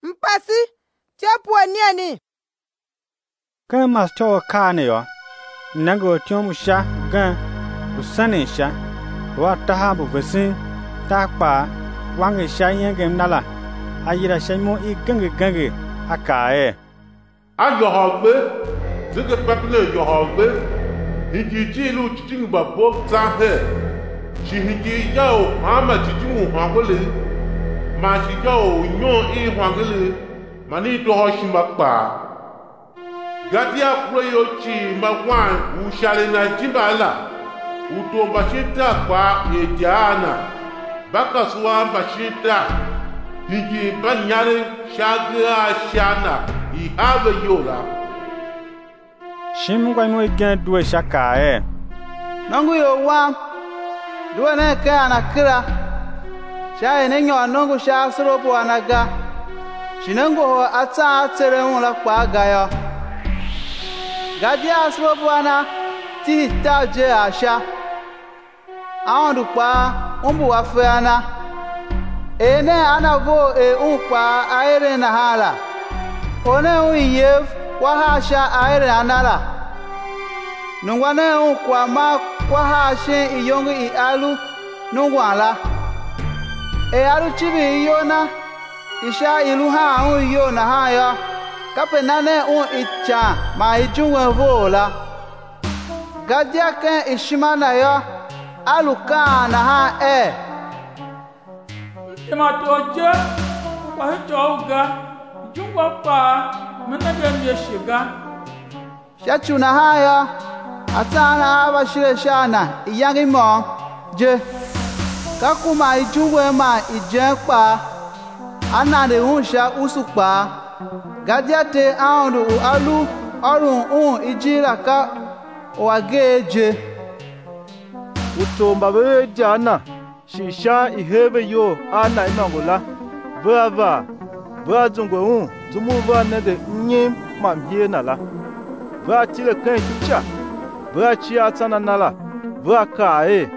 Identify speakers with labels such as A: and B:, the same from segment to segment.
A: mpasi tepo niani
B: kan masto kane yo nango tiomusha gan usanisha wa tahabu vesin takpa wange shayenge nala ayira shaymo I gange akae
C: ayohogbe zege papile yohogbe hiji lu chiting babo zahe shi hiji yao hama chitingu hangole ma shi yao nyon hangole mani to hoshimba gadia kuyo chi magwan ushale na jimbala utomba shita kwa yejana baka suwa bashita hiji banyare shaga shana ihave yola
B: shim kwa mo gen duwe shaka
D: nangu yo wa duwe ne ka na kira sha ne nyo nangu sha srobo anaga shinango ho ata atere mu la kwa ga yo gadia srobo ana ti ta je asha awon du pa umbu wa fe ana ene anavo unpa aire na hala one uye kwa hasha aire anala nungwane unkwa ma kwa hashe iyongu ialu nungwala alu chibi iyona isha ilu ha iyona haya kapenane icha ma ijunwe vola gadia ke ishimana ya aluka na ha
E: Timatoje kwa hitoga jungwa pa menage myeshiga
D: shachu na haya atana abashire shana iyangi mo je kakuma ijungwe ma ije pa anade hunsha usupa gadiate aundu alu orun ijira ka wageje
F: utomba be jana shisha ihebe yo ana imangola bava bazungu tumuva nege nyim mamhie nala va tile kan kicha va chia tsana nala va kae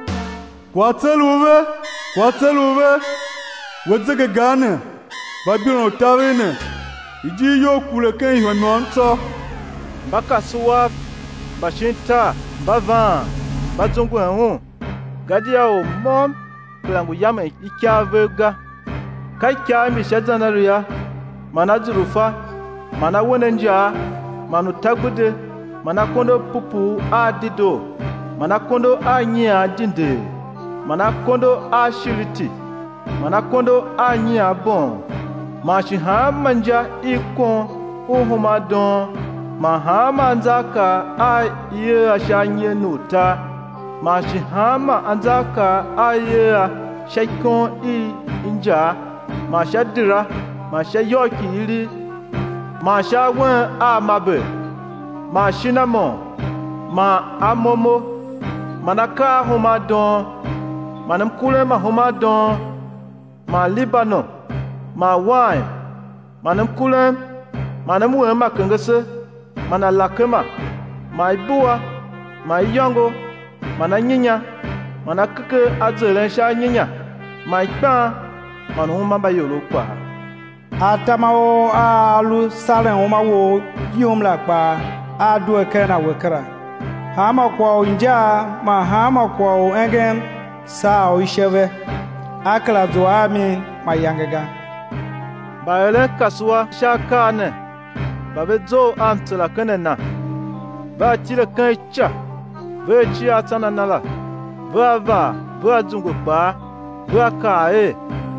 G: kwatseluve wadzege gane babino tawene iji yo kule kan ihwanonto
F: bakasuwa bashinta bavan bazungu gadia o mom klangu yama ikyavega kai kyami shadzanaruya mana zurufa mana wonenja manu tagbude mana kondo pupu adido mana kondo anya dinde mana kondo ashiriti mana kondo anya bon mashi ha manja ikon uhuma don mahama anzaka aye ashanye nuta mashi hama anzaka aye shaikon inja mashadira mashayoki iri mashawen amabe mashinamo ma amomo manaka homa don manam kule ma homa don ma libano ma wine manam kule manam we ma kengese mana lakema ma ibua ma yongo mana nyinya mana keke azelen sha nyinya ma ikpa mana homa ba yolo kwa
B: atamawo alu salen homa wo yumla kwa adu ekena wekra hama kwa inja ma hama kwa engen sao isheve akla zoami mayangega
F: bayele kaswa shakane babezo amtla kanena ba tile kancha be chi atana nala ba zungu pa ba kae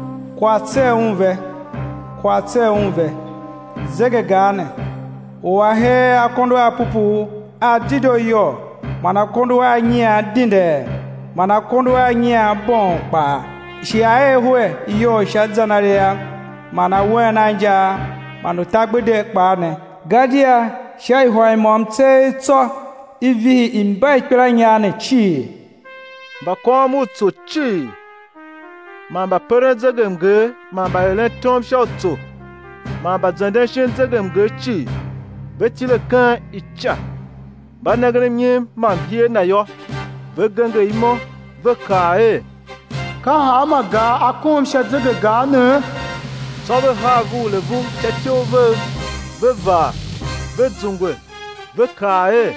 F: kwatse unve zege gane wahe akondo apupu adido yo mana kondo anya dinde mana kondo anya bon pa shi ae hwe yo shadzanaria mana wena nja manu tagbede pa ne gadia shai hwai momte to ivi imba ikpera ne chi ba komu to chi mamba perezegenge mamba ele tom shotto mamba zandeshin zegenge chi betile kan icha banagre nyim mambie na yo vegenge imo vekae
G: ka hama ga akom shadzege ga ne
H: so ve ha gu le vu tetio ve va ve zungwe ve kae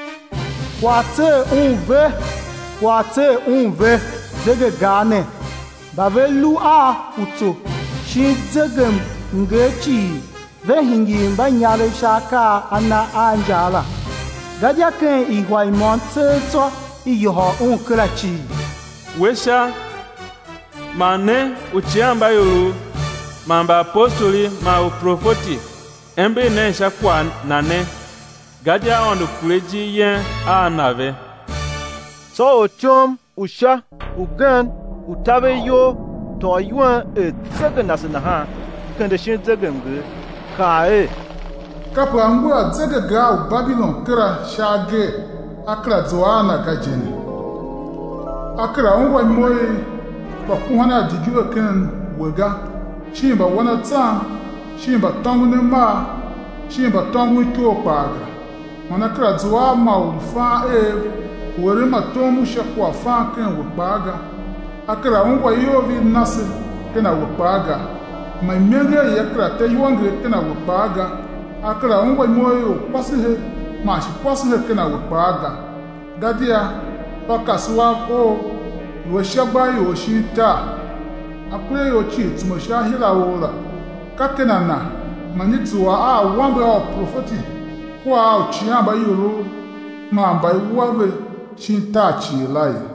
D: Kwate unve zege gane ba ve lu a uto shi zege ngechi ve hingi ba nyale shaka ana anjala gadia ken ihwai monte to iyoho unkrachi
E: wesha mane uchiamba yuru mamba apostoli ma uprofoti embe ne shakwa nane gadia ondu kuleji yen anave
H: so otiom usha ugan utabe yo to yuan zege nasna ha kende shin zege nge kae
I: kapra ngwa zege ga u Babylon kra shage akra zoana gajeni akra ngwa moye ba kuhana digiwa ken wega chimba wana tsa chimba tangu ne ma chimba tangu to paga mana kra zoa ma u fa were ma tomu shakwa fa ken wepaga akra ngwa yovi nase kena wepaga ma menge yakra te yuangre kena wepaga akra ngwa moyo pasihe ma shi pasihe kena wepaga gadia pakaswa o wo shagba yo shita akure yo chi tumo shahira wola kakena na manitwa a wambe o profeti kwa o chiamba yoro ma ba iwabe Shintachi lai